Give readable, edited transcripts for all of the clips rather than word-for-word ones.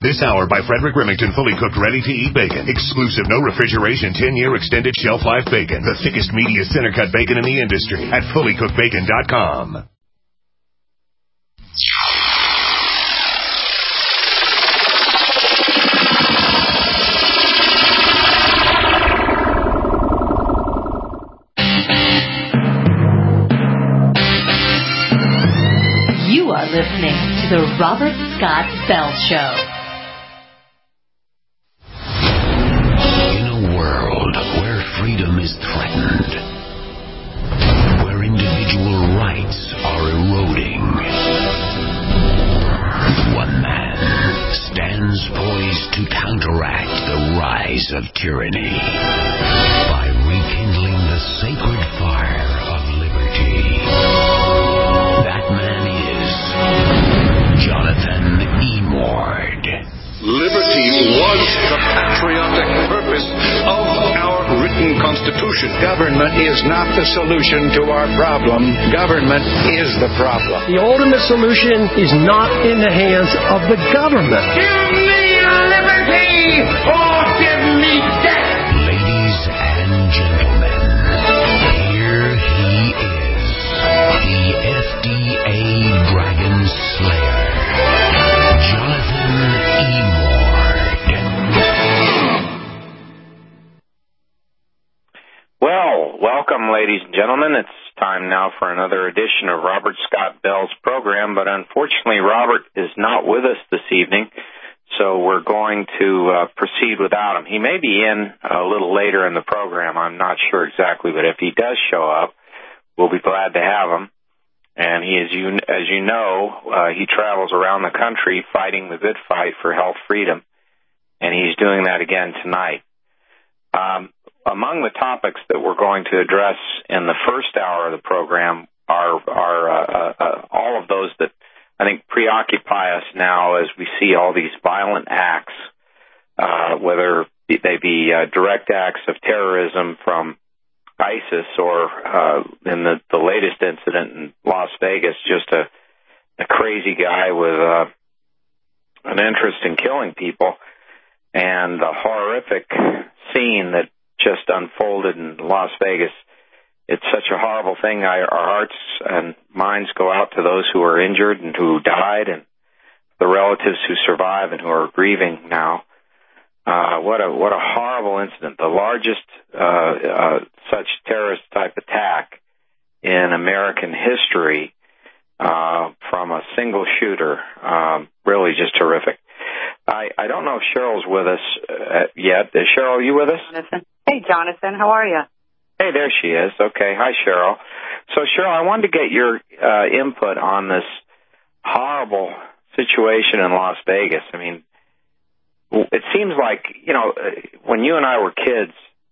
This hour by Frederick Remington, fully cooked, ready-to-eat bacon. Exclusive, no refrigeration, 10-year extended shelf life bacon. The thickest, meatiest, center-cut bacon in the industry at fullycookedbacon.com. You are listening to the Robert Scott Bell Show. In a world where freedom is threatened, where individual rights are eroding, one man stands poised to counteract the rise of tyranny by rekindling the sacred fire of liberty. That man is Jonathan E. Mord. Liberty was the patriotic purpose of our written Constitution. Government is not the solution to our problem. Government is the problem. The ultimate solution is not in the hands of the government. Give me liberty or give me death. Ladies and gentlemen, here he is, the FDA Dragon Slayer, Jonathan E. Mord. Well, welcome, ladies and gentlemen. It's time now for another edition of Robert Scott Bell's program, but unfortunately Robert is not with us this evening, so we're going to proceed without him. He may be in a little later in the program, I'm not sure exactly, but if he does show up, we'll be glad to have him. And he, as you know, he travels around the country fighting the good fight for health freedom, and he's doing that again tonight. Among the topics that we're going to address in the first hour of the program are all of those that I think preoccupy us now as we see all these violent acts, whether they be direct acts of terrorism from ISIS or in the latest incident in Las Vegas, just a crazy guy with an interest in killing people, and the horrific scene that just unfolded in Las Vegas. It's such a horrible thing. Our hearts and minds go out to those who are injured and who died, and the relatives who survive and who are grieving now. What a horrible incident. The largest such terrorist type attack in American history from a single shooter. Really just terrific. I don't know if Cheryl's with us yet. Is Cheryl, are you with us? Jonathan. Hey, Jonathan. How are you? Hey, there she is. Okay. Hi, Cheryl. So, Cheryl, I wanted to get your input on this horrible situation in Las Vegas. I mean, it seems like, when you and I were kids,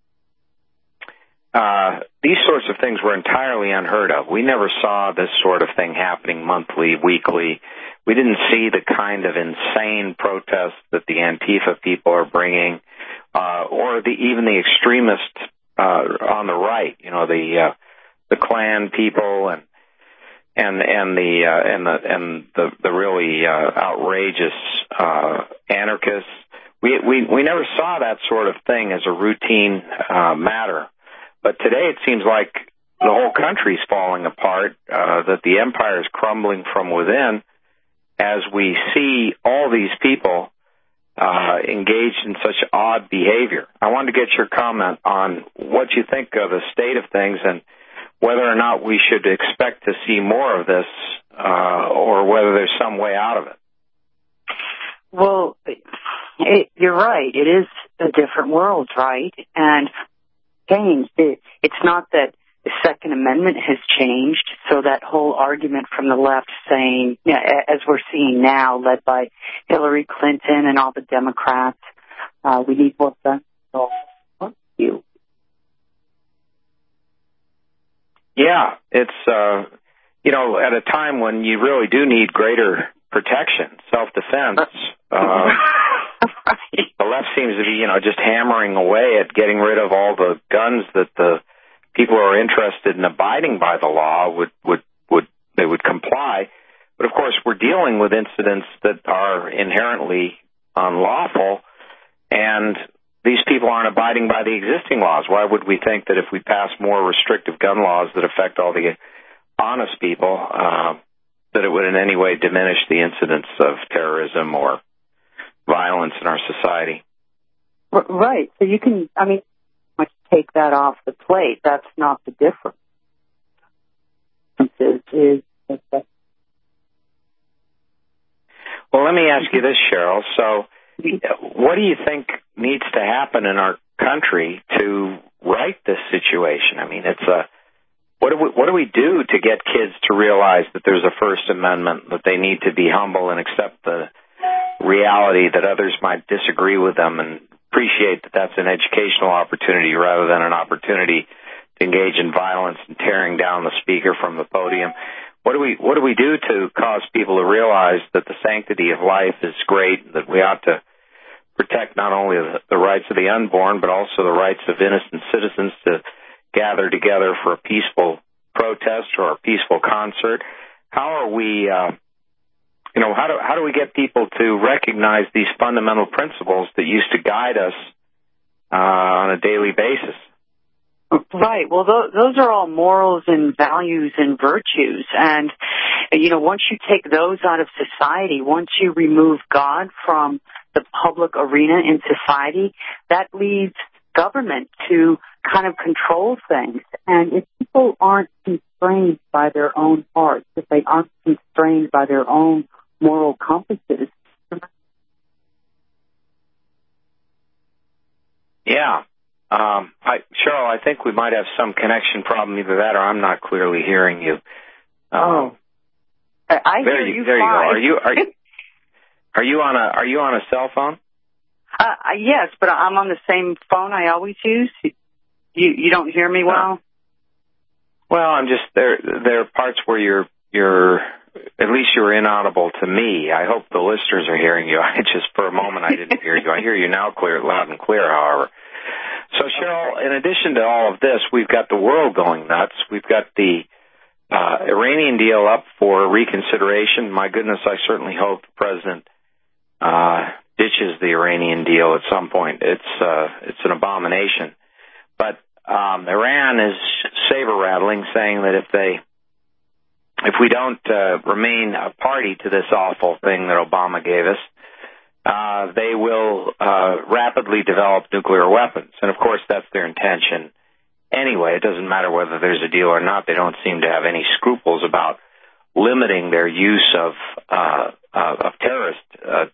these sorts of things were entirely unheard of. We never saw this sort of thing happening monthly, weekly. We didn't see the kind of insane protests that the Antifa people are bringing, or even the extremists on the right. The Klan people and the really outrageous anarchists. We never saw that sort of thing as a routine matter. But today it seems like the whole country's falling apart, that the empire is crumbling from within as we see all these people engaged in such odd behavior. I wanted to get your comment on what you think of the state of things and whether or not we should expect to see more of this or whether there's some way out of it. Well, you're right. It is a different world, right? And changed. It's not that the Second Amendment has changed, so that whole argument from the left saying, as we're seeing now, led by Hillary Clinton and all the Democrats, we need more guns. Yeah, it's, at a time when you really do need greater protection, self-defense, the left seems to be, just hammering away at getting rid of all the guns that the people who are interested in abiding by the law would comply. But of course, we're dealing with incidents that are inherently unlawful, and these people aren't abiding by the existing laws. Why would we think that if we pass more restrictive gun laws that affect all the honest people, that it would in any way diminish the incidence of terrorism or violence in our society? Right. So you can, take that off the plate. That's not the difference. Well, let me ask you this, Cheryl. So what do you think needs to happen in our country to right this situation? I mean, what do we do to get kids to realize that there's a First Amendment, that they need to be humble and accept the reality that others might disagree with them, and appreciate that that's an educational opportunity rather than an opportunity to engage in violence and tearing down the speaker from the podium? What do we do to cause people to realize that the sanctity of life is great, that we ought to protect not only the rights of the unborn, but also the rights of innocent citizens to gather together for a peaceful protest or a peaceful concert? How are we, how do we get people to recognize these fundamental principles that used to guide us on a daily basis? Right. Well, those are all morals and values and virtues. And, once you take those out of society, once you remove God from the public arena in society, that leaves government to kind of control things. And if people aren't constrained by their own hearts, if they aren't constrained by their own moral compasses. Yeah. Cheryl, I think we might have some connection problem, either that or I'm not clearly hearing you. I hear you. There fine. you go. Are you on a cell phone? Yes, but I'm on the same phone I always use. You don't hear me well? Well, I'm just there are parts where you're at least you're inaudible to me. I hope the listeners are hearing you. For a moment I didn't hear you. I hear you now loud and clear, however. So, Cheryl, in addition to all of this, we've got the world going nuts. We've got the Iranian deal up for reconsideration. My goodness, I certainly hope the president ditches the Iranian deal at some point. It's an abomination. But Iran is saber-rattling, saying that if we don't remain a party to this awful thing that Obama gave us, they will rapidly develop nuclear weapons. And, of course, that's their intention anyway. It doesn't matter whether there's a deal or not. They don't seem to have any scruples about limiting their use of terrorist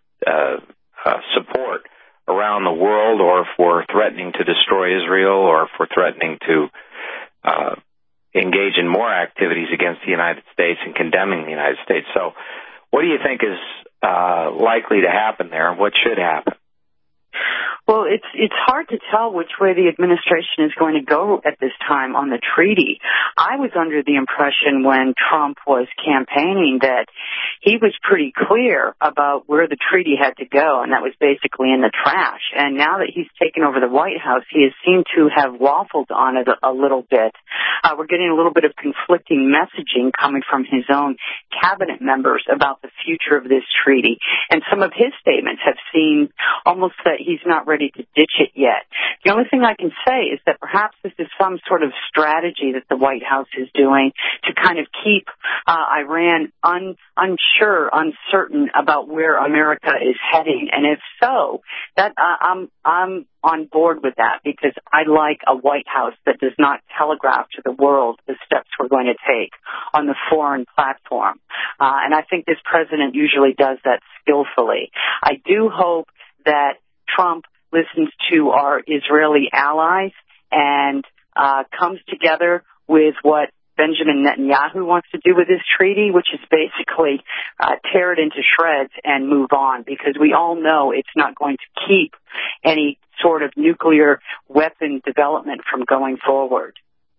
support around the world, or for threatening to destroy Israel, or for threatening to engage in more activities against the United States and condemning the United States. So what do you think is likely to happen there, and what should happen? Well, it's hard to tell which way the administration is going to go at this time on the treaty. I was under the impression when Trump was campaigning that he was pretty clear about where the treaty had to go, and that was basically in the trash. And now that he's taken over the White House, he has seemed to have waffled on it a little bit. We're getting a little bit of conflicting messaging coming from his own cabinet members about the future of this treaty. And some of his statements have seemed almost that he's not ready to ditch it yet. The only thing I can say is that perhaps this is some sort of strategy that the White House is doing to kind of keep Iran unsure, uncertain about where America is heading. And if so, that I'm on board with that, because I like a White House that does not telegraph to the world the steps we're going to take on the foreign platform. And I think this president usually does that skillfully. I do hope that Trump listens to our Israeli allies and comes together with what Benjamin Netanyahu wants to do with this treaty, which is basically tear it into shreds and move on, because we all know it's not going to keep any sort of nuclear weapon development from going forward.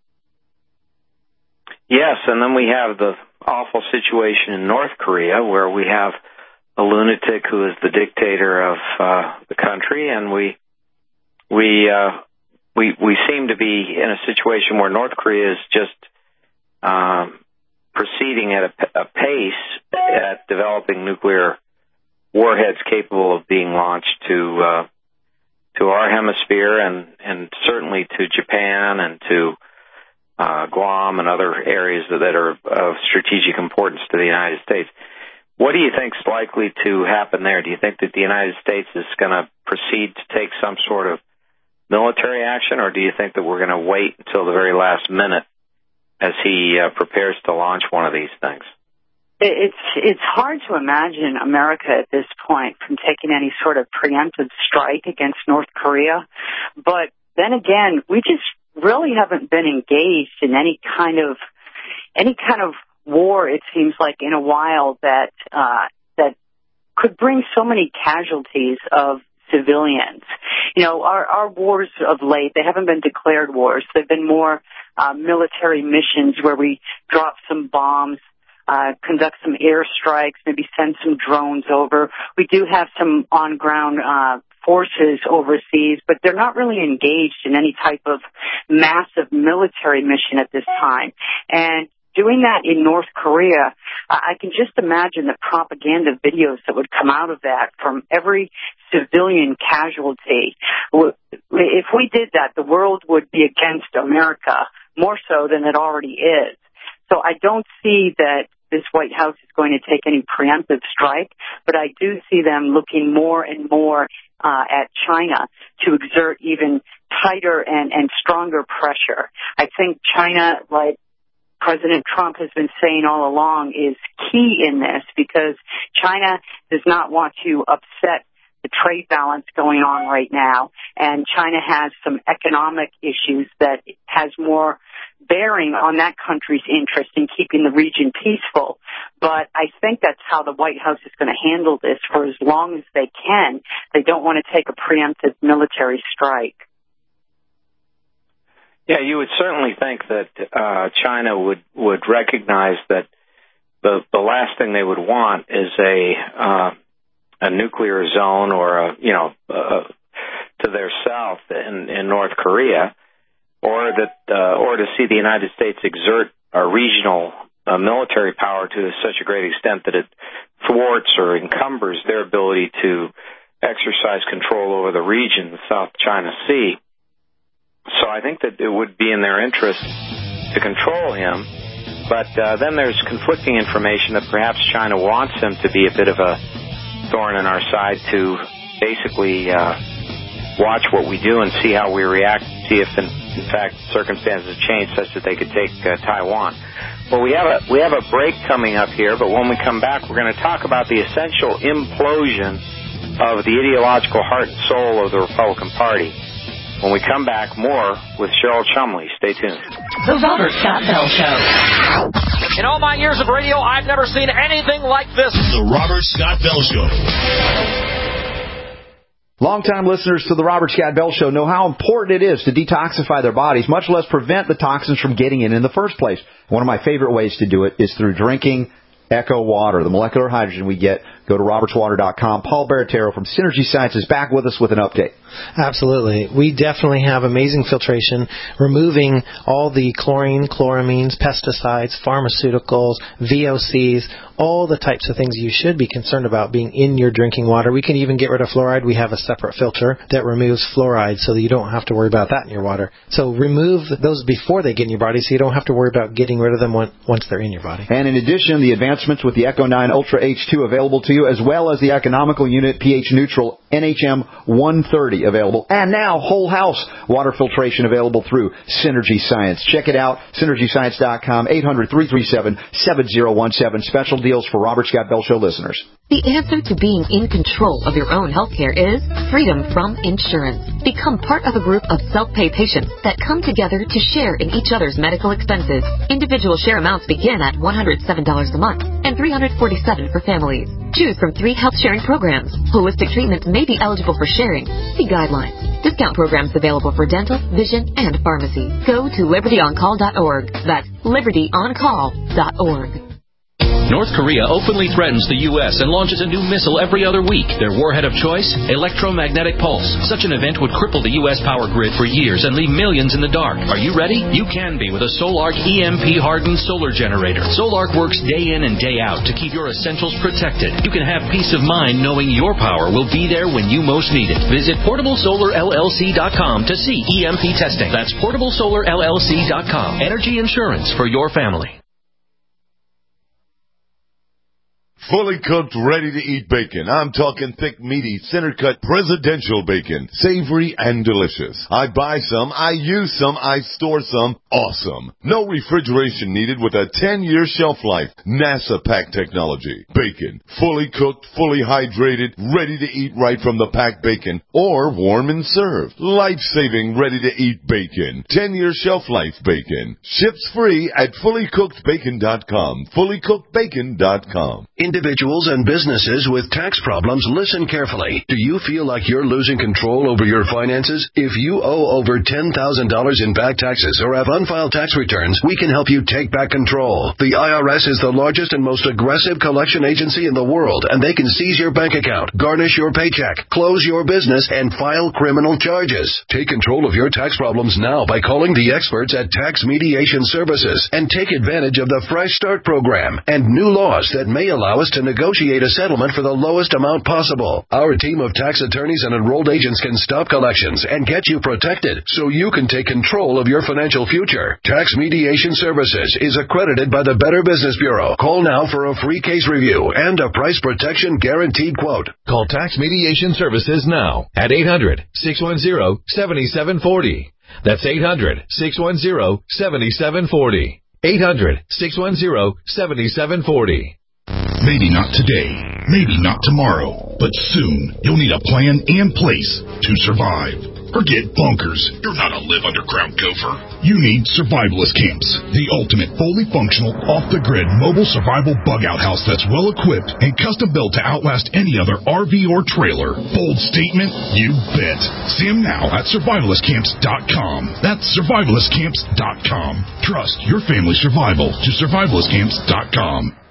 Yes, and then we have the awful situation in North Korea, where we have a lunatic who is the dictator of the country, and we seem to be in a situation where North Korea is just proceeding at a pace at developing nuclear warheads capable of being launched to our hemisphere and certainly to Japan and to Guam and other areas that are of strategic importance to the United States. What do you think is likely to happen there? Do you think that the United States is going to proceed to take some sort of military action, or do you think that we're going to wait until the very last minute as he prepares to launch one of these things? It's hard to imagine America at this point from taking any sort of preemptive strike against North Korea. But then again, we just really haven't been engaged in any kind of war, it seems like, in a while that could bring so many casualties of civilians. You know, our wars of late, they haven't been declared wars. They've been more military missions where we drop some bombs, conduct some airstrikes, maybe send some drones over. We do have some on-ground forces overseas, but they're not really engaged in any type of massive military mission at this time. And doing that in North Korea, I can just imagine the propaganda videos that would come out of that from every civilian casualty. If we did that, the world would be against America more so than it already is. So I don't see that this White House is going to take any preemptive strike, but I do see them looking more and more at China to exert even tighter and stronger pressure. I think China, like President Trump has been saying all along, is key in this because China does not want to upset the trade balance going on right now, and China has some economic issues that has more bearing on that country's interest in keeping the region peaceful. But I think that's how the White House is going to handle this for as long as they can. They don't want to take a preemptive military strike. Yeah, you would certainly think that China would recognize that the last thing they would want is a nuclear zone or to their south in North Korea, or to see the United States exert a regional military power to such a great extent that it thwarts or encumbers their ability to exercise control over the region, the South China Sea. So I think that it would be in their interest to control him, but then there's conflicting information that perhaps China wants him to be a bit of a thorn in our side to basically watch what we do and see how we react, see if in fact circumstances change such that they could take Taiwan. Well, we have a break coming up here, but when we come back, we're going to talk about the essential implosion of the ideological heart and soul of the Republican Party. When we come back, more with Cheryl Chumley. Stay tuned. The Robert Scott Bell Show. In all my years of radio, I've never seen anything like this. The Robert Scott Bell Show. Longtime listeners to the Robert Scott Bell Show know how important it is to detoxify their bodies, much less prevent the toxins from getting in the first place. One of my favorite ways to do it is through drinking Echo Water, the molecular hydrogen we get. Go to robertswater.com. Paul Baratero from Synergy Science is back with us with an update. Absolutely. We definitely have amazing filtration, removing all the chlorine, chloramines, pesticides, pharmaceuticals, VOCs, all the types of things you should be concerned about being in your drinking water. We can even get rid of fluoride. We have a separate filter that removes fluoride so that you don't have to worry about that in your water. So remove those before they get in your body so you don't have to worry about getting rid of them once they're in your body. And in addition, the advancements with the Echo 9 Ultra H2 available to you, as well as the economical unit pH neutral NHM 130 available. And now whole house water filtration available through Synergy Science. Check it out, synergyscience.com, 800-337-7017. Special deals for Robert Scott Bell Show listeners. The answer to being in control of your own health care is freedom from insurance. Become part of a group of self-pay patients that come together to share in each other's medical expenses. Individual share amounts begin at $107 a month and $347 for families. Choose from 3 health sharing programs. Holistic treatments may be eligible for sharing. See guidelines. Discount programs available for dental, vision, and pharmacy. Go to libertyoncall.org. That's libertyoncall.org. North Korea openly threatens the U.S. and launches a new missile every other week. Their warhead of choice? Electromagnetic pulse. Such an event would cripple the U.S. power grid for years and leave millions in the dark. Are you ready? You can be with a Solarc EMP-hardened solar generator. Solarc works day in and day out to keep your essentials protected. You can have peace of mind knowing your power will be there when you most need it. Visit PortableSolarLLC.com to see EMP testing. That's PortableSolarLLC.com. Energy insurance for your family. Fully cooked, ready-to-eat bacon. I'm talking thick, meaty, center-cut presidential bacon. Savory and delicious. I buy some, I use some, I store some. Awesome. No refrigeration needed with a 10-year shelf life. NASA pack technology. Bacon. Fully cooked, fully hydrated, ready to eat right from the packed bacon. Or warm and served. Life-saving, ready-to-eat bacon. 10-year shelf life bacon. Ships free at fullycookedbacon.com. Fullycookedbacon.com. Individuals and businesses with tax problems, listen carefully. Do you feel like you're losing control over your finances? If you owe over $10,000 in back taxes or have unfiled tax returns, we can help you take back control. The IRS is the largest and most aggressive collection agency in the world, and they can seize your bank account, garnish your paycheck, close your business, and file criminal charges. Take control of your tax problems now by calling the experts at Tax Mediation Services and take advantage of the Fresh Start program and new laws that may allow us to negotiate a settlement for the lowest amount possible. Our team of tax attorneys and enrolled agents can stop collections and get you protected so you can take control of your financial future. Tax Mediation Services is accredited by the Better Business Bureau. Call now for a free case review and a price protection guaranteed quote. Call Tax Mediation Services now at 800-610-7740. That's 800-610-7740. 800-610-7740. Maybe not today, maybe not tomorrow, but soon you'll need a plan in place to survive. Forget bunkers. You're not a live-underground gopher. You need survivalist camps, the ultimate fully functional, off-the-grid mobile survival bug-out house that's well-equipped and custom-built to outlast any other RV or trailer. Bold statement? You bet. See them now at survivalistcamps.com. That's survivalistcamps.com. Trust your family's survival to survivalistcamps.com.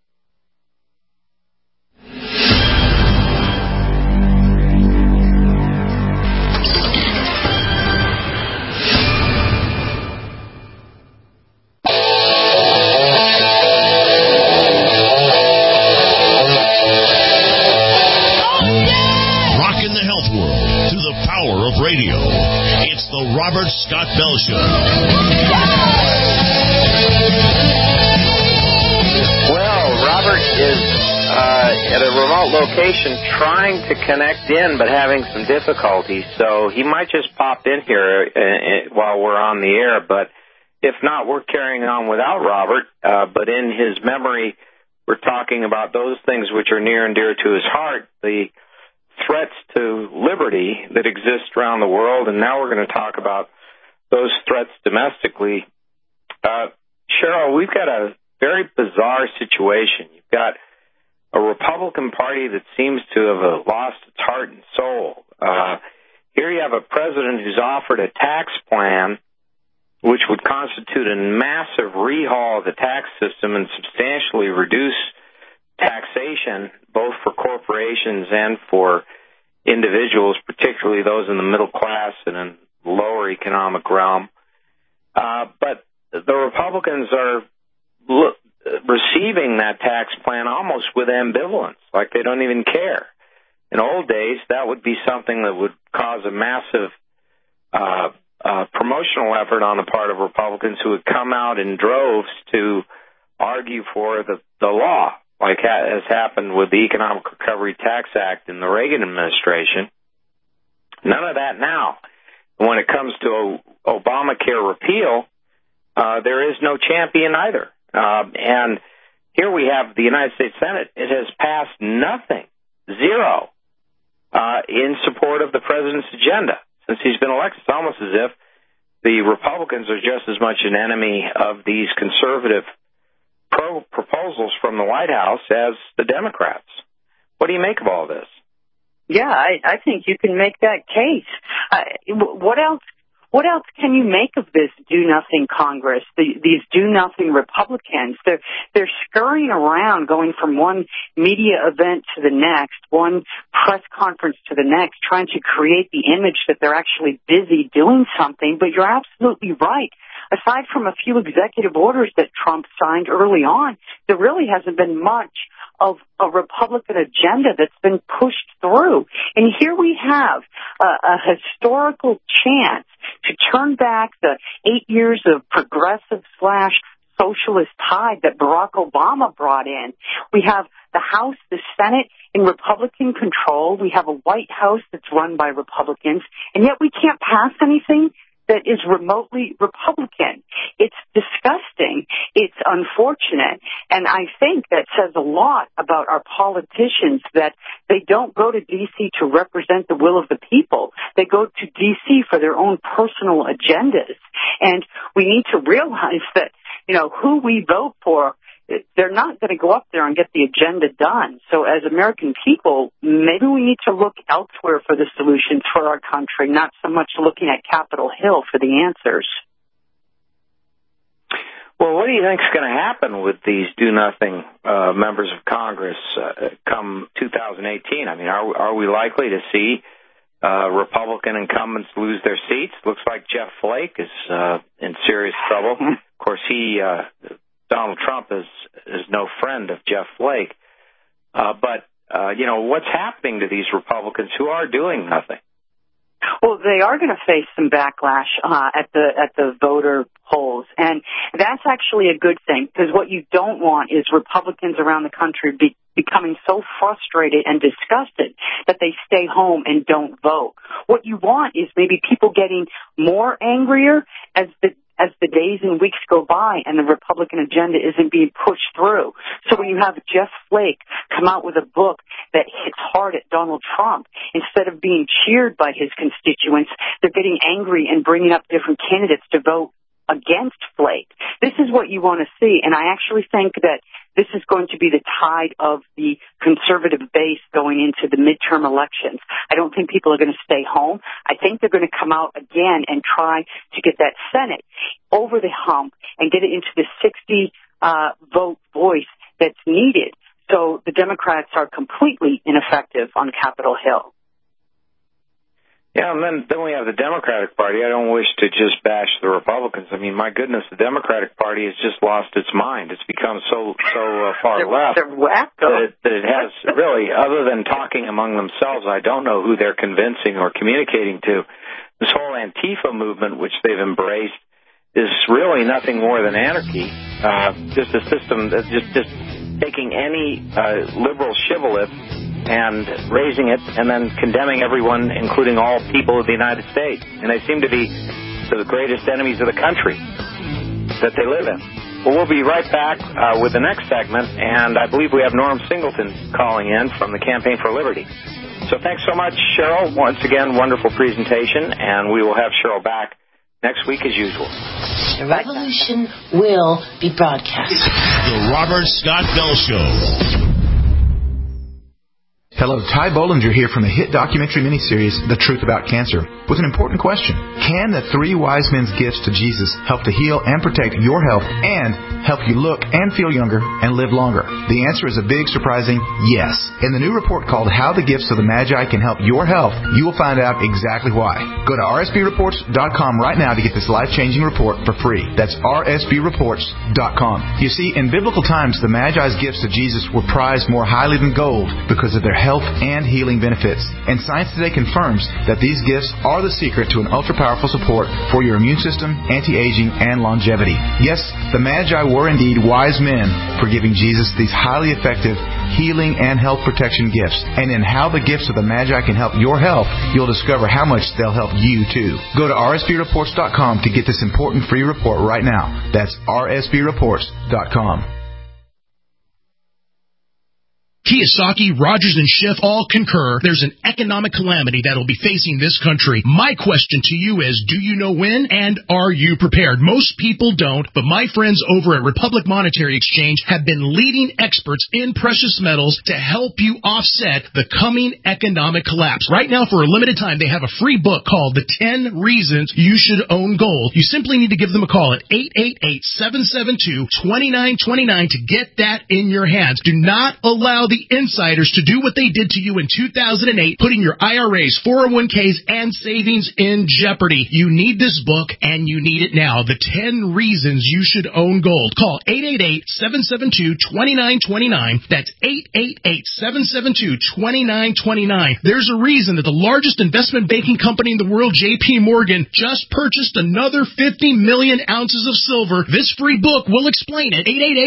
Radio. It's the Robert Scott Bell Show. Well, Robert is at a remote location trying to connect in but having some difficulty, so he might just pop in here while we're on the air, but if not, we're carrying on without Robert, but in his memory, we're talking about those things which are near and dear to his heart, the threats to liberty that exist around the world, and now we're going to talk about those threats domestically. Cheryl, we've got a very bizarre situation. You've got a Republican Party that seems to have lost its heart and soul. Here you have a president who's offered a tax plan which would constitute a massive rehaul of the tax system and substantially reduce taxation, both for corporations and for individuals, particularly those in the middle class and in lower economic realm. But the Republicans are receiving that tax plan almost with ambivalence, like they don't even care. In old days, that would be something that would cause a massive promotional effort on the part of Republicans who would come out in droves to argue for the law, like has happened with the Economic Recovery Tax Act in the Reagan administration. None of that now. When it comes to Obamacare repeal, there is no champion either. And here we have the United States Senate. It has passed nothing, zero, in support of the president's agenda. Since he's been elected, it's almost as if the Republicans are just as much an enemy of these conservative proposals from the White House as the Democrats. What do you make of all this? Yeah, I think you can make that case. What else what else can you make of this do-nothing Congress, these do-nothing Republicans? They're scurrying around, going from one media event to the next, one press conference to the next, trying to create the image that they're actually busy doing something. But you're absolutely right. Aside from a few executive orders that Trump signed early on, there really hasn't been much of a Republican agenda that's been pushed through. And here we have a historical chance to turn back the 8 years of progressive/socialist tide that Barack Obama brought in. We have the House, the Senate in Republican control. We have a White House that's run by Republicans, and yet we can't pass anything that is remotely Republican. It's disgusting. It's unfortunate. And I think that says a lot about our politicians, that they don't go to D.C. to represent the will of the people. They go to D.C. for their own personal agendas. And we need to realize that, who we vote for, they're not going to go up there and get the agenda done. So as American people, maybe we need to look elsewhere for the solutions for our country, not so much looking at Capitol Hill for the answers. Well, what do you think is going to happen with these do-nothing members of Congress come 2018? I mean, are we likely to see Republican incumbents lose their seats? Looks like Jeff Flake is in serious trouble. Of course, Donald Trump is no friend of Jeff Flake. But what's happening to these Republicans who are doing nothing? Well, they are going to face some backlash at the voter polls, and that's actually a good thing, because what you don't want is Republicans around the country becoming so frustrated and disgusted that they stay home and don't vote. What you want is maybe people getting more angrier as the days and weeks go by and the Republican agenda isn't being pushed through. So when you have Jeff Flake come out with a book that hits hard at Donald Trump, instead of being cheered by his constituents, they're getting angry and bringing up different candidates to vote against Flake. This is what you want to see, and I actually think that this is going to be the tide of the conservative base going into the midterm elections. I don't think people are going to stay home. I think they're going to come out again and try to get that Senate over the hump and get it into the 60 vote voice that's needed. So the Democrats are completely ineffective on Capitol Hill. Yeah, and then we have the Democratic Party. I don't wish to just bash the Republicans. I mean, my goodness, the Democratic Party has just lost its mind. It's become so far left that it has really, other than talking among themselves, I don't know who they're convincing or communicating to. This whole Antifa movement, which they've embraced, is really nothing more than anarchy. Just a system that's just taking any liberal shibboleth and raising it and then condemning everyone, including all people of the United States. And they seem to be the greatest enemies of the country that they live in. Well, we'll be right back with the next segment, and I believe we have Norm Singleton calling in from the Campaign for Liberty. So thanks so much, Cheryl. Once again, wonderful presentation, and we will have Cheryl back next week as usual. The revolution will be broadcast. The Robert Scott Bell Show. Hello, Ty Bollinger here from the hit documentary miniseries, The Truth About Cancer, with an important question. Can the three wise men's gifts to Jesus help to heal and protect your health and help you look and feel younger and live longer? The answer is a big, surprising yes. In the new report called How the Gifts of the Magi Can Help Your Health, you will find out exactly why. Go to rsbreports.com right now to get this life-changing report for free. That's rsbreports.com. You see, in biblical times, the Magi's gifts to Jesus were prized more highly than gold because of their health and healing benefits. And science today confirms that these gifts are the secret to an ultra-powerful support for your immune system, anti-aging, and longevity. Yes, the Magi were indeed wise men for giving Jesus these highly effective healing and health protection gifts. And in How the Gifts of the Magi Can Help Your Health, you'll discover how much they'll help you too. Go to rsbreports.com to get this important free report right now. That's rsbreports.com. Kiyosaki, Rogers, and Schiff all concur there's an economic calamity that will be facing this country. My question to you is, do you know when, and are you prepared? Most people don't, but my friends over at Republic Monetary Exchange have been leading experts in precious metals to help you offset the coming economic collapse. Right now, for a limited time, they have a free book called The 10 Reasons You Should Own Gold. You simply need to give them a call at 888-772-2929 to get that in your hands. Do not allow the insiders to do what they did to you in 2008, putting your IRAs, 401ks, and savings in jeopardy. You need this book, and you need it now. The 10 Reasons You Should Own Gold. Call 888-772-2929. That's 888-772-2929. There's a reason that the largest investment banking company in the world, J.P. Morgan, just purchased another 50 million ounces of silver. This free book will explain it.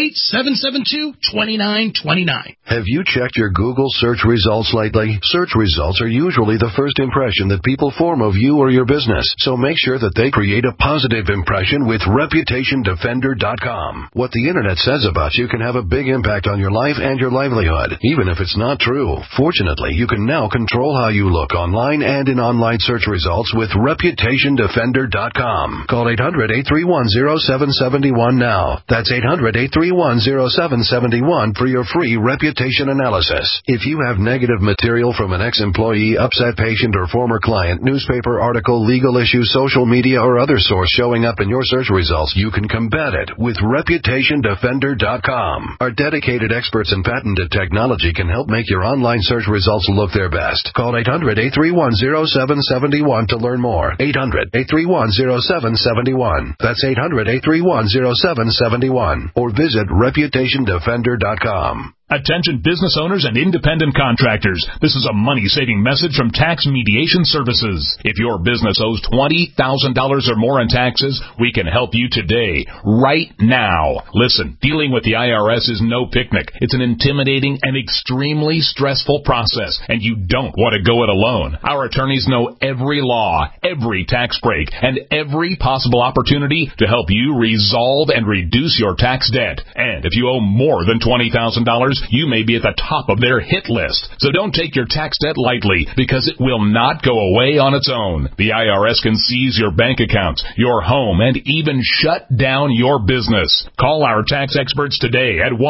888-772-2929. Have you checked your Google search results lately? Search results are usually the first impression that people form of you or your business, so make sure that they create a positive impression with ReputationDefender.com. What the Internet says about you can have a big impact on your life and your livelihood, even if it's not true. Fortunately, you can now control how you look online and in online search results with ReputationDefender.com. Call 800-831-0771 now. That's 800-831-0771 for your free reputation analysis. If you have negative material from an ex-employee, upset patient, or former client, newspaper article, legal issue, social media, or other source showing up in your search results, you can combat it with ReputationDefender.com. Our dedicated experts in patented technology can help make your online search results look their best. Call 800-831-0771 to learn more. 800-831-0771. That's 800-831-0771. Or visit ReputationDefender.com. Attention business owners and independent contractors. This is a money-saving message from Tax Mediation Services. If your business owes $20,000 or more in taxes, we can help you today, right now. Listen, dealing with the IRS is no picnic. It's an intimidating and extremely stressful process, and you don't want to go it alone. Our attorneys know every law, every tax break, and every possible opportunity to help you resolve and reduce your tax debt. And if you owe more than $20,000, you may be at the top of their hit list. So don't take your tax debt lightly, because it will not go away on its own. The IRS can seize your bank accounts, your home, and even shut down your business. Call our tax experts today at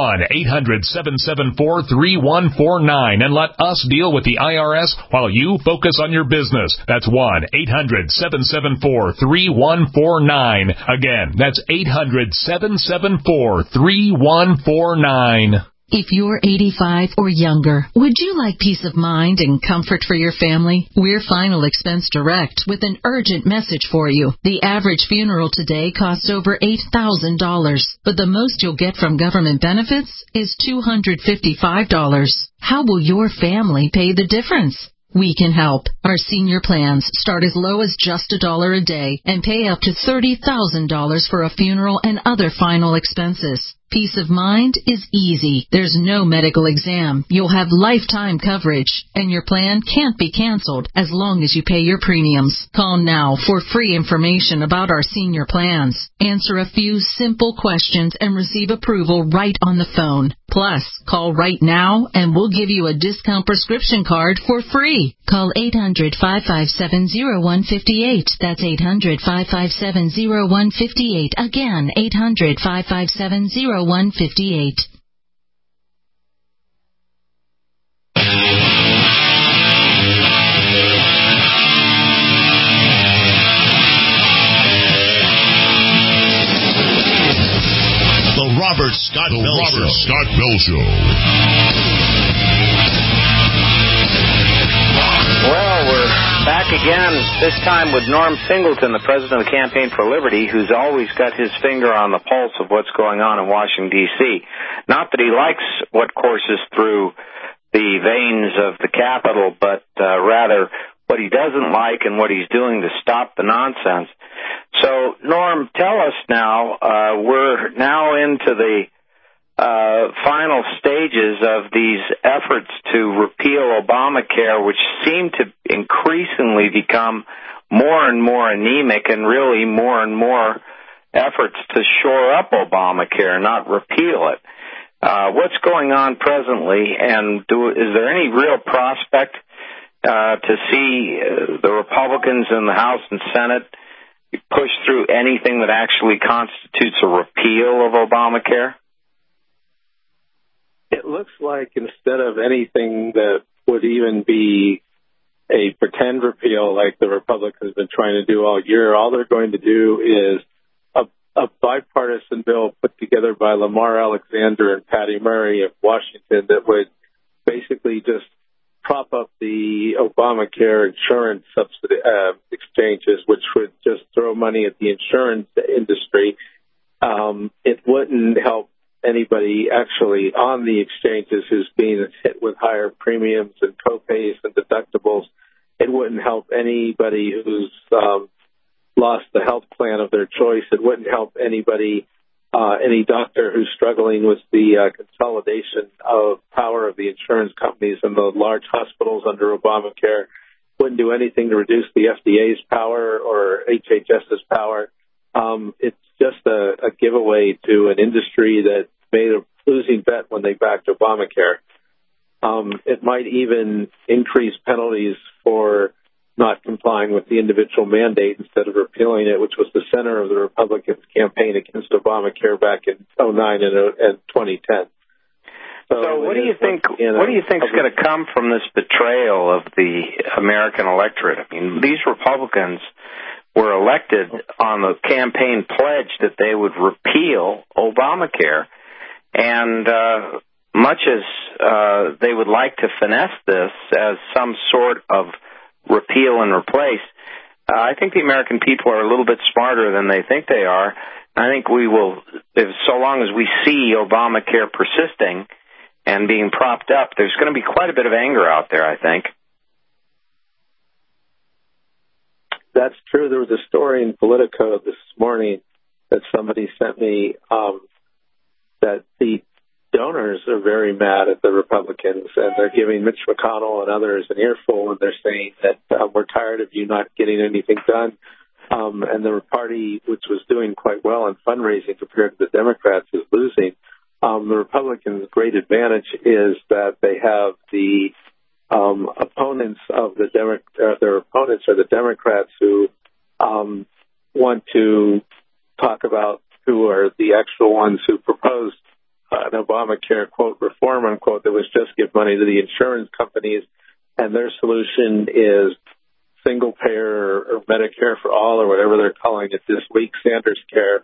1-800-774-3149 and let us deal with the IRS while you focus on your business. That's 1-800-774-3149. Again, that's 800-774-3149. If you're 85 or younger, would you like peace of mind and comfort for your family? We're Final Expense Direct with an urgent message for you. The average funeral today costs over $8,000, but the most you'll get from government benefits is $255. How will your family pay the difference? We can help. Our senior plans start as low as just $1 a day and pay up to $30,000 for a funeral and other final expenses. Peace of mind is easy. There's no medical exam. You'll have lifetime coverage, and your plan can't be canceled as long as you pay your premiums. Call now for free information about our senior plans. Answer a few simple questions and receive approval right on the phone. Plus, call right now and we'll give you a discount prescription card for free. Call 800-557-0158. That's 800-557-0158. Again, 800-557-0158. The Robert Scott Bell Show. Well, we're back again, this time with Norm Singleton, the president of the Campaign for Liberty, who's always got his finger on the pulse of what's going on in Washington, D.C. Not that he likes what courses through the veins of the Capitol, but rather what he doesn't like and what he's doing to stop the nonsense. So, Norm, tell us now, we're now into the final stages of these efforts to repeal Obamacare, which seem to increasingly become more and more anemic, and really more and more efforts to shore up Obamacare, not repeal it. What's going on presently, and is there any real prospect to see the Republicans in the House and Senate push through anything that actually constitutes a repeal of Obamacare? It looks like instead of anything that would even be a pretend repeal like the Republicans have been trying to do all year, all they're going to do is a bipartisan bill put together by Lamar Alexander and Patty Murray of Washington that would basically just prop up the Obamacare insurance subsidy exchanges, which would just throw money at the insurance industry. It wouldn't help anybody actually on the exchanges who's being hit with higher premiums and copays and deductibles. It wouldn't help anybody who's lost the health plan of their choice. It wouldn't help anybody, any doctor who's struggling with the consolidation of power of the insurance companies and the large hospitals under Obamacare. Wouldn't do anything to reduce the FDA's power or HHS's power. It's just a giveaway to an industry that made a losing bet when they backed Obamacare. It might even increase penalties for not complying with the individual mandate instead of repealing it, which was the center of the Republicans' campaign against Obamacare back in 2009 and 2010. So what do you think? What do you think is going to come from this betrayal of the American electorate? I mean, these Republicans were elected on the campaign pledge that they would repeal Obamacare, and much as they would like to finesse this as some sort of repeal and replace, I think the American people are a little bit smarter than they think they are. I think we will, so long as we see Obamacare persisting and being propped up, there's going to be quite a bit of anger out there, I think. That's true. There was a story in Politico this morning that somebody sent me that the donors are very mad at the Republicans, and they're giving Mitch McConnell and others an earful, and they're saying that we're tired of you not getting anything done. And the party, which was doing quite well in fundraising compared to the Democrats, is losing. The Republicans' great advantage is that they have the opponents of their opponents are the Democrats who want to talk about who are the actual ones who proposed an Obamacare, quote, reform, unquote, that was just give money to the insurance companies, and their solution is single payer or Medicare for all or whatever they're calling it this week, Sanders Care.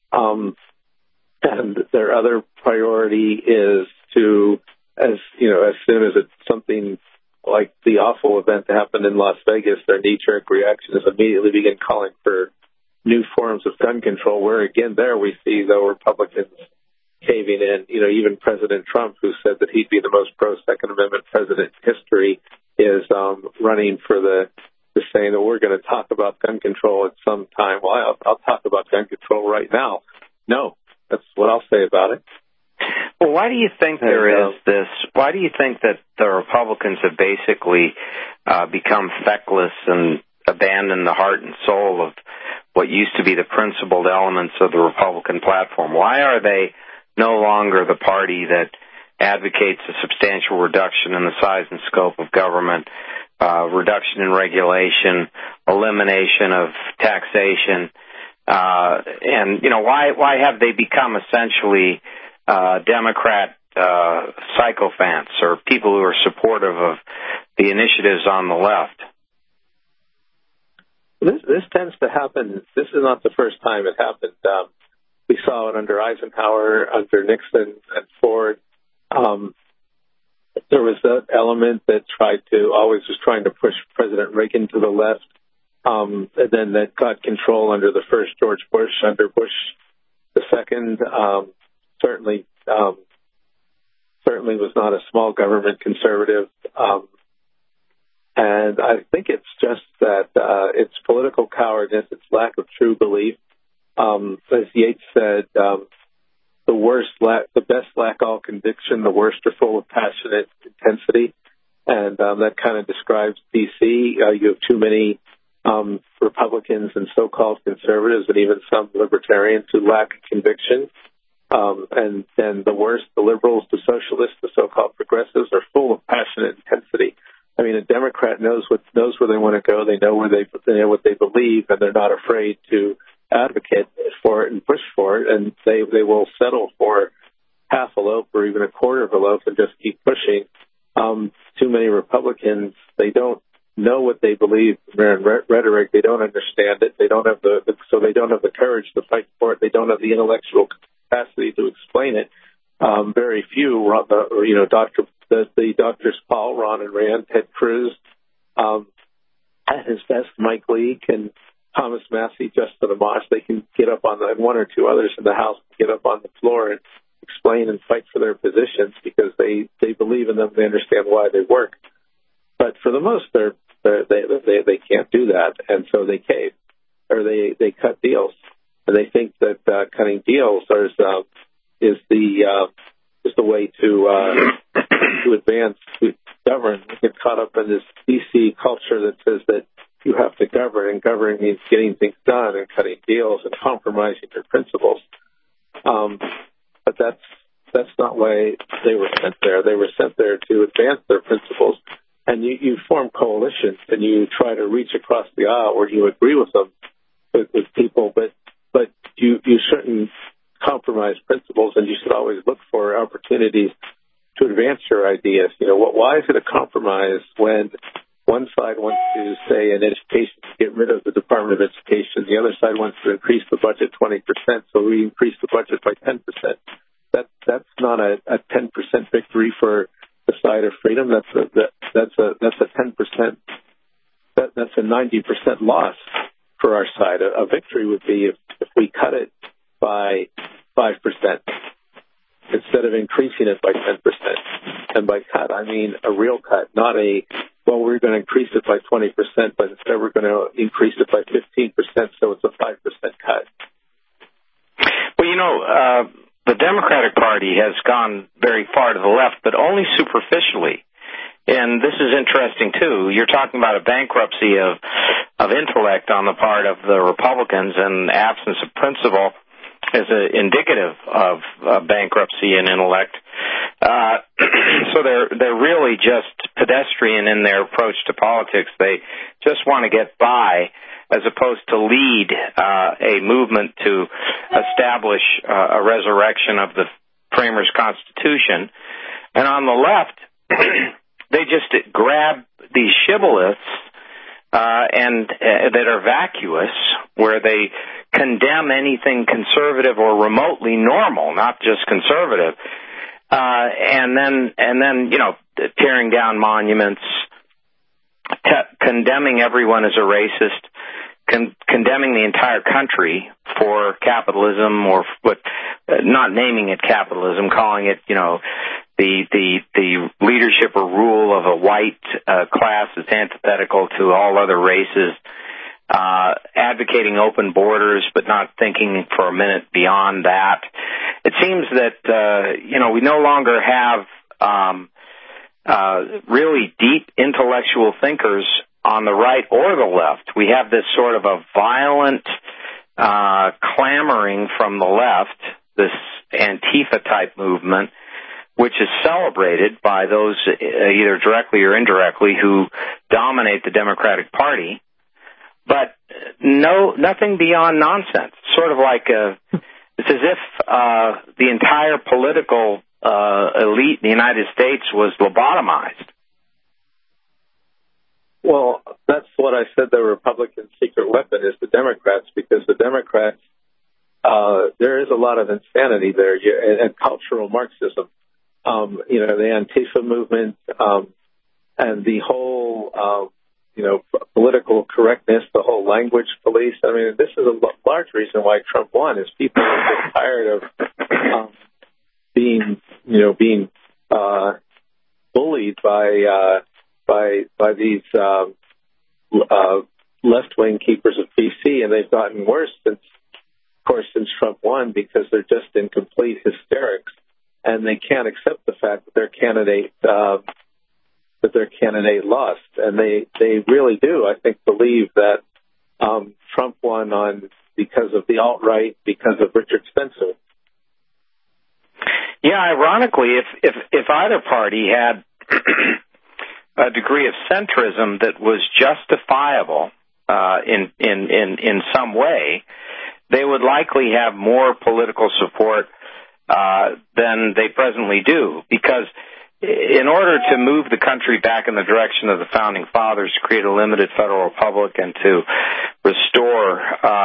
And their other priority is to, as soon as it's something like the awful event that happened in Las Vegas, their knee-jerk reaction is immediately begin calling for new forms of gun control, where again there we see the Republicans caving in. Even President Trump, who said that he'd be the most pro-Second Amendment president in history, is running for the saying that we're going to talk about gun control at some time. Well, I'll talk about gun control right now. No, that's what I'll say about it. Well, why do you think there is this? Why do you think that the Republicans have basically become feckless and abandoned the heart and soul of what used to be the principled elements of the Republican platform? Why are they no longer the party that advocates a substantial reduction in the size and scope of government, reduction in regulation, elimination of taxation, and why have they become essentially Democrat sycophants or people who are supportive of the initiatives on the left? This tends to happen. This is not the first time it happened. We saw it under Eisenhower, under Nixon, and Ford. There was that element that was trying to push President Reagan to the left, and then that got control under the first George Bush, under Bush the second. Certainly was not a small government conservative. And I think it's just that it's political cowardice, it's lack of true belief. As Yeats said, the best lack all conviction, the worst are full of passionate intensity. And that kind of describes D.C. You have too many Republicans and so-called conservatives and even some libertarians who lack conviction. And then the worst, the liberals, the socialists, the so-called progressives, are full of passionate intensity. I mean, a Democrat knows where they want to go. They know what they believe, and they're not afraid to advocate for it and push for it. And they will settle for half a loaf or even a quarter of a loaf and just keep pushing. Too many Republicans, they don't know what they believe in their rhetoric. They don't understand it. They don't have so they don't have the courage to fight for it. They don't have the intellectual capacity to explain it. Very few, the doctors Paul, Ron and Rand, Ted Cruz, at his best, Mike Leake and Thomas Massey, Justin Amash, they can get up on and one or two others in the House get up on the floor and explain and fight for their positions because they believe in them. They understand why they work. But for the most, they can't do that, and so they cave or they cut deals, and they think that cutting deals is the way to advance, to govern. They get caught up in this DC culture that says that you have to govern, and governing means getting things done and cutting deals and compromising your principles. But that's not why they were sent there. They were sent there to advance their principles. And you form coalitions and you try to reach across the aisle where you agree with them, with people, but you shouldn't compromise principles, and you should always look for opportunities to advance your ideas. Why is it a compromise when one side wants to say in education to get rid of the Department of Education, the other side wants to increase the budget 20%, so we increase the budget by 10%. That's not a 10% victory for the side of freedom. That's a 10%. That's a 90% loss for our side. A victory would be if we cut it by 5% instead of increasing it by 10%. And by cut, I mean a real cut, not we're going to increase it by 20%, but instead we're going to increase it by 15%, so it's a 5% cut. Well, the Democratic Party has gone very far to the left, but only superficially. And this is interesting, too. You're talking about a bankruptcy of intellect on the part of the Republicans, and absence of principle is indicative of bankruptcy in intellect. So they're really just pedestrian in their approach to politics. They just want to get by, as opposed to lead a movement to establish a resurrection of the framers' Constitution. And on the left, they just grab these shibboleths and that are vacuous, where they condemn anything conservative or remotely normal, not just conservative, and then tearing down monuments, condemning everyone as a racist, condemning the entire country for capitalism, or not naming it capitalism, calling it, the leadership or rule of a white class that's antithetical to all other races, advocating open borders, but not thinking for a minute beyond that. It seems that, we no longer have really deep intellectual thinkers on the right or the left. We have this sort of a violent clamoring from the left, this Antifa-type movement, which is celebrated by those either directly or indirectly who dominate the Democratic Party, but nothing beyond nonsense. Sort of like it's as if the entire political elite in the United States was lobotomized. Well, that's what I said the Republican secret weapon is the Democrats, because the Democrats, there is a lot of insanity there, and cultural Marxism. The Antifa movement, and the whole, political correctness, the whole language police. I mean, this is a large reason why Trump won, is people are tired of being bullied by these left-wing keepers of PC, and they've gotten worse since Trump won, because they're just in complete hysterics, and they can't accept the fact that their candidate lost, and they really do, I think, believe that Trump won because of the alt-right, because of Richard Spencer. Yeah, ironically, if either party had a degree of centrism that was justifiable in some way, they would likely have more political support than they presently do, because in order to move the country back in the direction of the Founding Fathers, to create a limited federal republic and to restore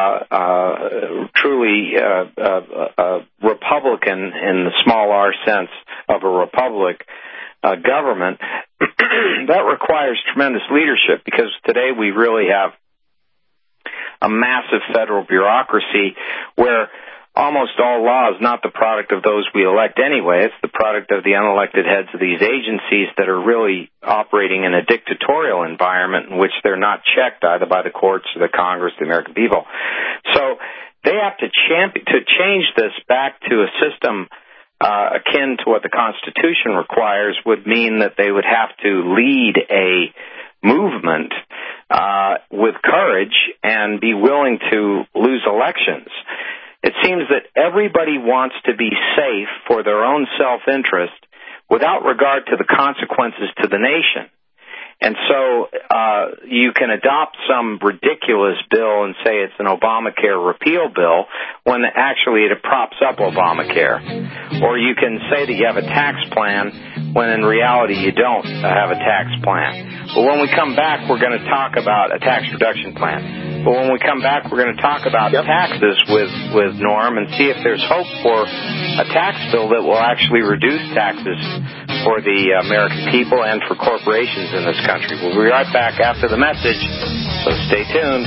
truly Republican, in the small r sense of a republic, government, that requires tremendous leadership, because today we really have a massive federal bureaucracy where almost all law is not the product of those we elect anyway. It's the product of the unelected heads of these agencies that are really operating in a dictatorial environment in which they're not checked either by the courts or the Congress, the American people. So they have to change this back to a system akin to what the Constitution requires, would mean that they would have to lead a movement with courage and be willing to lose elections. It seems that everybody wants to be safe for their own self-interest without regard to the consequences to the nation. And so you can adopt some ridiculous bill and say it's an Obamacare repeal bill when actually it props up Obamacare. Or you can say that you have a tax plan when in reality you don't have a tax plan. But when we come back, we're going to talk about a tax reduction plan. But when we come back, we're going to talk about taxes with Norm and see if there's hope for a tax bill that will actually reduce taxes for the American people and for corporations in this country. We'll be right back after the message, so stay tuned.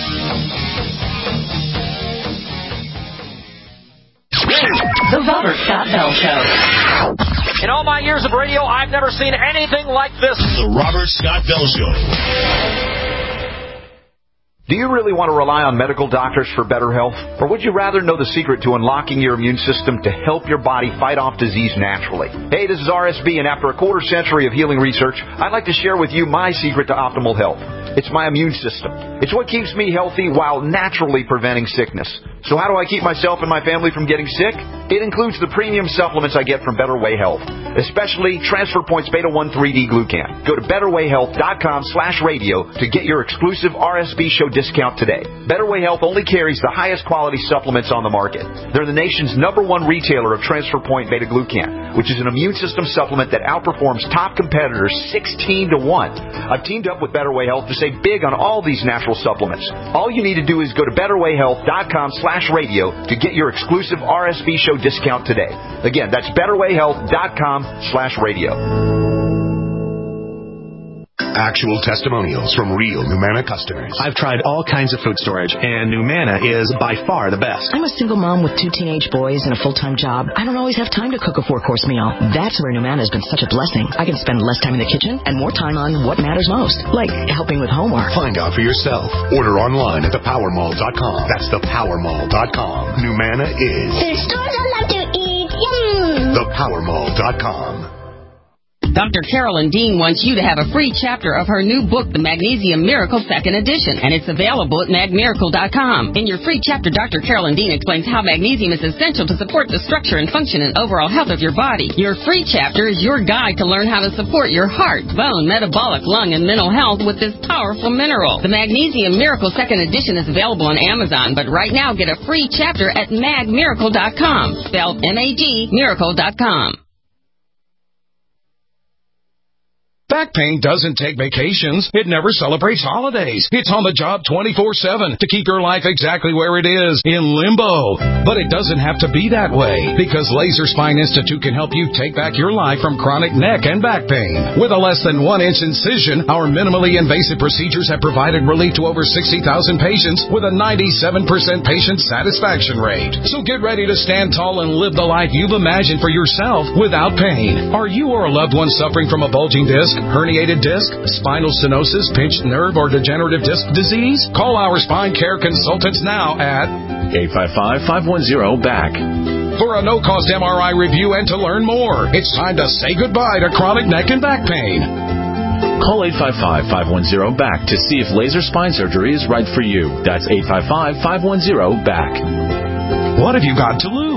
The Robert Scott Bell Show. In all my years of radio, I've never seen anything like this. The Robert Scott Bell Show. Do you really want to rely on medical doctors for better health? Or would you rather know the secret to unlocking your immune system to help your body fight off disease naturally? Hey, this is RSB, and after a quarter century of healing research, I'd like to share with you my secret to optimal health. It's my immune system. It's what keeps me healthy while naturally preventing sickness. So how do I keep myself and my family from getting sick? It includes the premium supplements I get from Better Way Health, especially Transfer Points Beta 1 3D Glucan. Go to BetterWayHealth.com/radio to get your exclusive RSB show discount today. Better Way Health only carries the highest quality supplements on the market. They're the nation's #1 retailer of Transfer Point Beta Glucan, which is an immune system supplement that outperforms top competitors 16 to 1. I've teamed up with Better Way Health to save big on all these natural supplements. All you need to do is go to BetterWayHealth.com/radio to get your exclusive RSB show discount today. Again, that's BetterWayHealth.com/radio. Actual testimonials from real Numana customers. I've tried all kinds of food storage, and Numana is by far the best. I'm a single mom with 2 teenage boys and a full-time job. I don't always have time to cook a 4-course meal. That's where Numana has been such a blessing. I can spend less time in the kitchen and more time on what matters most, like helping with homework. Find out for yourself. Order online at thepowermall.com. That's thepowermall.com. Numana is... The stores I love to eat. Yum! Thepowermall.com. Dr. Carolyn Dean wants you to have a free chapter of her new book, The Magnesium Miracle 2nd Edition, and it's available at magmiracle.com. In your free chapter, Dr. Carolyn Dean explains how magnesium is essential to support the structure and function and overall health of your body. Your free chapter is your guide to learn how to support your heart, bone, metabolic, lung, and mental health with this powerful mineral. The Magnesium Miracle 2nd Edition is available on Amazon, but right now get a free chapter at magmiracle.com, spelled M-A-G, miracle.com. Back pain doesn't take vacations. It never celebrates holidays. It's on the job 24/7 to keep your life exactly where it is, in limbo. But it doesn't have to be that way, because Laser Spine Institute can help you take back your life from chronic neck and back pain. With a less than 1-inch incision, our minimally invasive procedures have provided relief to over 60,000 patients with a 97% patient satisfaction rate. So get ready to stand tall and live the life you've imagined for yourself without pain. Are you or a loved one suffering from a bulging disc, herniated disc, spinal stenosis, pinched nerve, or degenerative disc disease? Call our spine care consultants now at 855-510-BACK. for a no-cost MRI review and to learn more. It's time to say goodbye to chronic neck and back pain. Call 855-510-BACK to see if laser spine surgery is right for you. That's 855-510-BACK. What have you got to lose?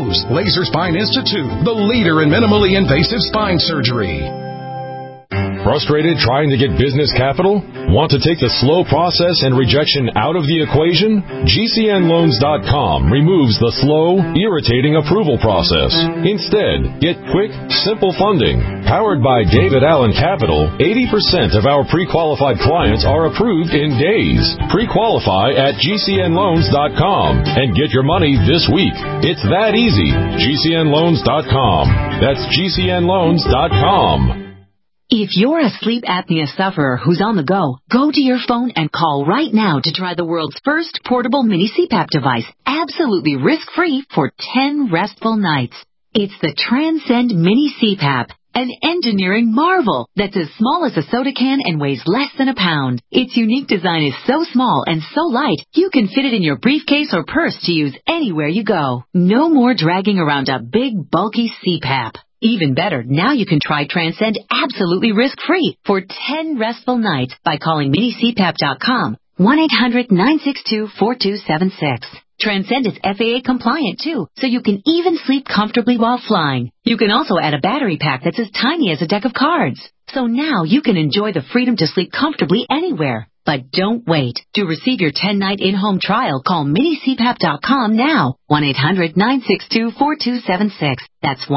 Rose, Laser Spine Institute, the leader in minimally invasive spine surgery. Frustrated trying to get business capital? Want to take the slow process and rejection out of the equation? GCNLoans.com removes the slow, irritating approval process. Instead, get quick, simple funding. Powered by David Allen Capital, 80% of our pre-qualified clients are approved in days. Pre-qualify at GCNLoans.com and get your money this week. It's that easy. GCNLoans.com. That's GCNLoans.com. If you're a sleep apnea sufferer who's on the go to your phone and call right now to try the world's first portable mini CPAP device, absolutely risk-free for 10 restful nights. It's the Transcend Mini CPAP, an engineering marvel that's as small as a soda can and weighs less than a pound. Its unique design is so small and so light, you can fit it in your briefcase or purse to use anywhere you go. No more dragging around a big, bulky CPAP. Even better, now you can try Transcend absolutely risk-free for 10 restful nights by calling minicpap.com, 1-800-962-4276. Transcend is FAA compliant too, so you can even sleep comfortably while flying. You can also add a battery pack that's as tiny as a deck of cards. So now you can enjoy the freedom to sleep comfortably anywhere. But don't wait. To receive your 10-night in-home trial, call minicpap.com now. 1-800-962-4276. That's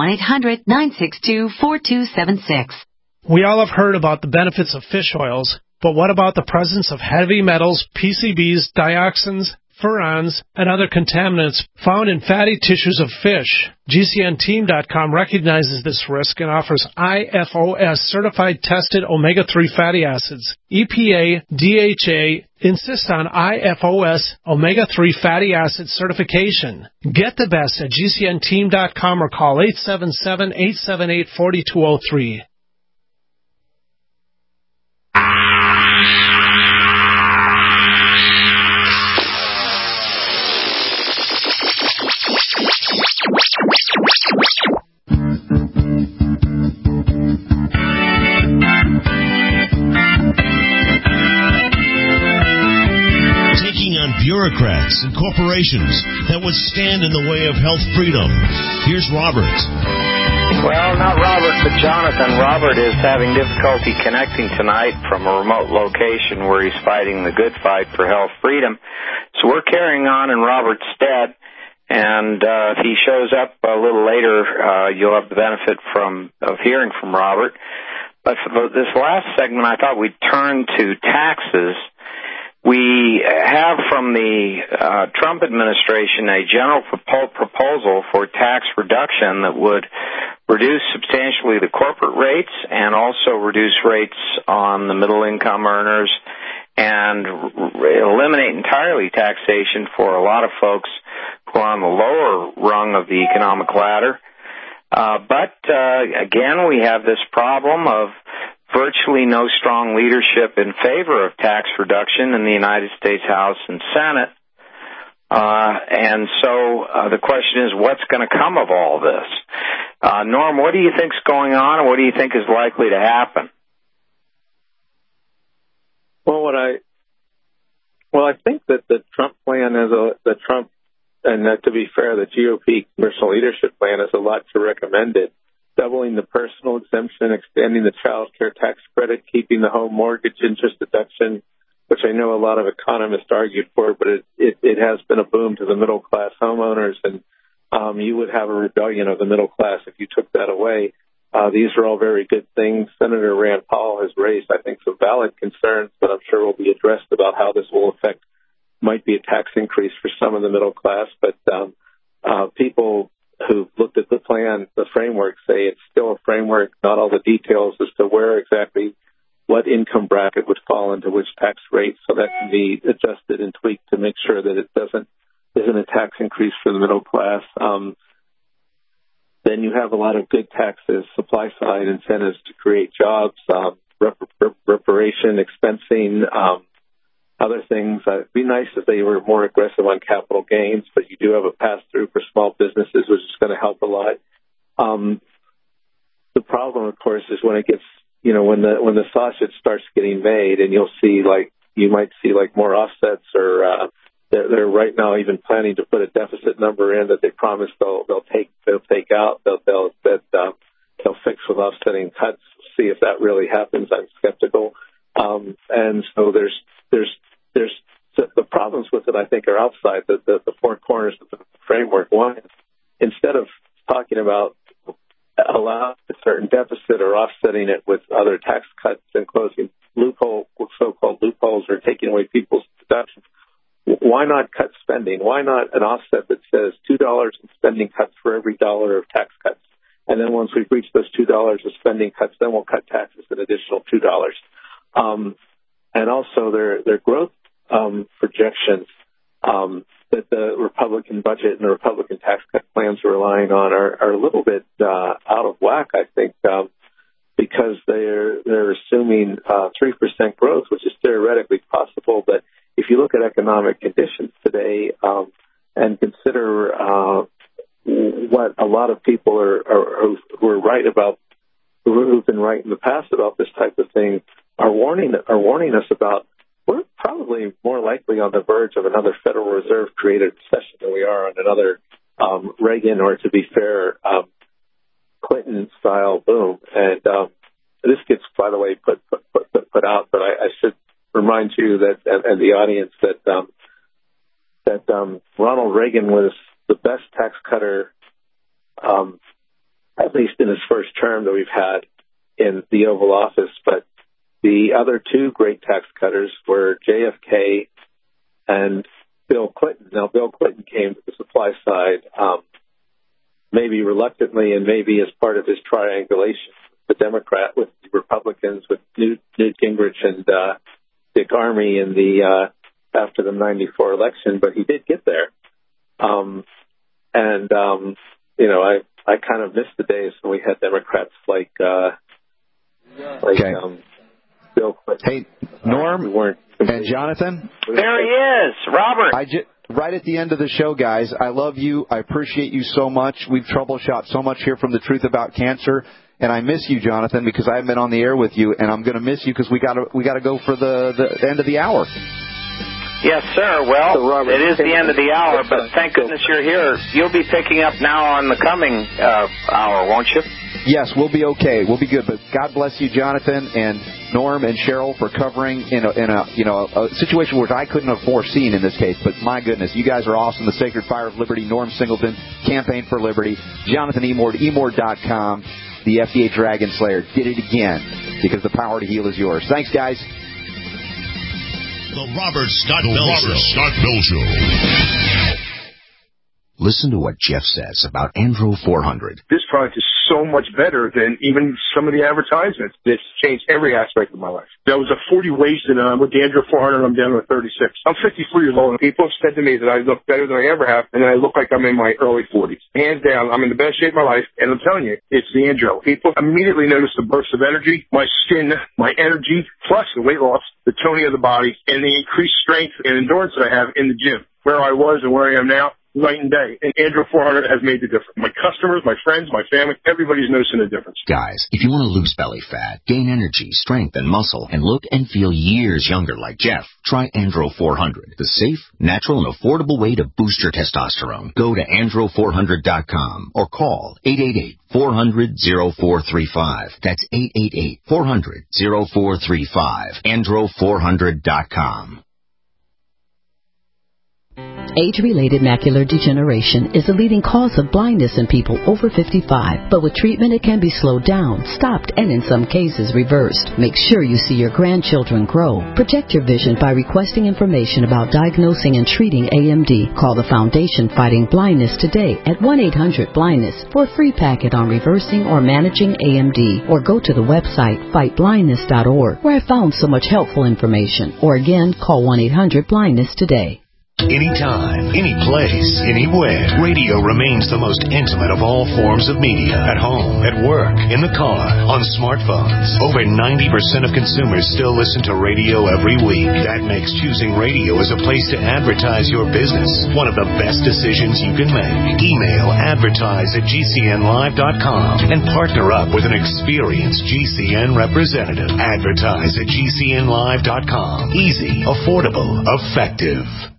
1-800-962-4276. We all have heard about the benefits of fish oils, but what about the presence of heavy metals, PCBs, dioxins, furans, and other contaminants found in fatty tissues of fish? GCNteam.com recognizes this risk and offers IFOS certified tested omega-3 fatty acids. EPA, DHA insist on IFOS omega-3 fatty acid certification. Get the best at GCNteam.com or call 877-878-4203. Taking on bureaucrats and corporations that would stand in the way of health freedom. Here's Robert. Well, not Robert, but Jonathan. Robert is having difficulty connecting tonight from a remote location where he's fighting the good fight for health freedom. So we're carrying on in Robert's stead. And if he shows up a little later, you'll have the benefit of hearing from Robert. But for this last segment, I thought we'd turn to taxes. We have from the Trump administration a general proposal for tax reduction that would reduce substantially the corporate rates and also reduce rates on the middle income earners and eliminate entirely taxation for a lot of folks who are on the lower rung of the economic ladder. But again, we have this problem of virtually no strong leadership in favor of tax reduction in the United States House and Senate. And so the question is, what's going to come of all this? Norm, what do you think's going on, and what do you think is likely to happen? Well, I think that the Trump plan and to be fair, the GOP congressional leadership plan has a lot to recommend it. Doubling the personal exemption, extending the child care tax credit, keeping the home mortgage interest deduction, which I know a lot of economists argued for, but it has been a boom to the middle class homeowners, and you would have a rebellion of the middle class if you took that away. These are all very good things. Senator Rand Paul has raised, I think, some valid concerns, but I'm sure will be addressed about how this will affect, might be a tax increase for some of the middle class, but people who've looked at the plan, the framework, say it's still a framework, not all the details as to where exactly what income bracket would fall into which tax rate, so that can be adjusted and tweaked to make sure that it isn't a tax increase for the middle class. Then you have a lot of good taxes, supply side incentives to create jobs, reparation, expensing, other things. It'd be nice if they were more aggressive on capital gains, but you do have a pass-through for small businesses, which is going to help a lot. The problem, of course, is when it gets, when the sausage starts getting made, and you might see more offsets, or they're right now even planning to put a deficit number in that they promise they'll take offsetting cuts. See if that really happens. I'm skeptical. And so there's the problems with it, I think, are outside the four corners of the framework. One, instead of talking about allowing a certain deficit or offsetting it with other tax cuts and closing so-called loopholes or taking away people's deductions, why not cut spending? Why not an offset that says $2 in spending cuts for every $1 of tax cuts? And then once we've reached those $2 of spending cuts, then we'll cut taxes an additional $2. And also their growth projections that the Republican budget and the Republican tax cut plans are relying on are a little bit out of whack, I think, because they're assuming 3% growth, which is theoretically possible. But if you look at economic conditions today and consider what a lot of people who are right about, who've been right in the past about this type of thing, are warning us about, we're probably more likely on the verge of another Federal Reserve created recession than we are on another Reagan, or to be fair, Clinton style boom. And this gets, by the way, put out, but I should remind you that and the audience that Ronald Reagan was the best tax cutter, at least in his first term that we've had in the Oval Office. But the other two great tax cutters were JFK and Bill Clinton. Now, Bill Clinton came to the supply side, maybe reluctantly and maybe as part of his triangulation with the Republicans, with Newt Gingrich and Dick Armey in the after the '94 election, but he did get there. I kind of miss the days when we had Democrats like Bill Clinton. Hey, Norm and Jonathan. There he is, Robert. Right at the end of the show, guys, I love you. I appreciate you so much. We've troubleshot so much here from The Truth About Cancer. And I miss you, Jonathan, because I haven't been on the air with you, and I'm going to miss you because we got to go for the end of the hour. Yes, sir. Well, so Robert, it is the end of the hour, but thank goodness you're here. You'll be picking up now on the coming hour, won't you? Yes, we'll be okay. We'll be good. But God bless you, Jonathan and Norm and Cheryl, for covering in a situation which I couldn't have foreseen in this case. But my goodness, you guys are awesome. The Sacred Fire of Liberty, Norm Singleton, Campaign for Liberty, Jonathan Emord, emord.com, the FDA Dragon Slayer. Did it again, because the power to heal is yours. Thanks, guys. The Robert Scott Bell Show. Listen to what Jeff says about Andro 400. This product is so much better than even some of the advertisements. This changed every aspect of my life. There was a 40 wasted with the Andro 400. I'm down to 36. I'm 54 years old, and people have said to me that I look better than I ever have, and I look like I'm in my early 40s. Hands down, I'm in the best shape of my life, and I'm telling you, it's the Andro. People immediately notice the burst of energy, my skin, my energy, plus the weight loss, the toning of the body, and the increased strength and endurance that I have in the gym. Where I was and where I am now, night and day. And Andro 400 has made the difference. My customers, my friends, my family, everybody's noticing a difference. Guys, if you want to lose belly fat, gain energy, strength, and muscle, and look and feel years younger like Jeff, try Andro 400, the safe, natural, and affordable way to boost your testosterone. Go to andro400.com or call 888-400-0435. That's 888-400-0435. andro400.com. Age-related macular degeneration is a leading cause of blindness in people over 55, but with treatment it can be slowed down, stopped, and in some cases reversed. Make sure you see your grandchildren grow. Protect your vision by requesting information about diagnosing and treating AMD. Call the Foundation Fighting Blindness today at 1-800-BLINDNESS for a free packet on reversing or managing AMD, or go to the website fightblindness.org, where I found so much helpful information. Or again, call 1-800-BLINDNESS today. Anytime, any place, anywhere. Radio remains the most intimate of all forms of media. At home, at work, in the car, on smartphones. Over 90% of consumers still listen to radio every week. That makes choosing radio as a place to advertise your business one of the best decisions you can make. Email advertise@gcnlive.com and partner up with an experienced GCN representative. Advertise@gcnlive.com. Easy, affordable, effective.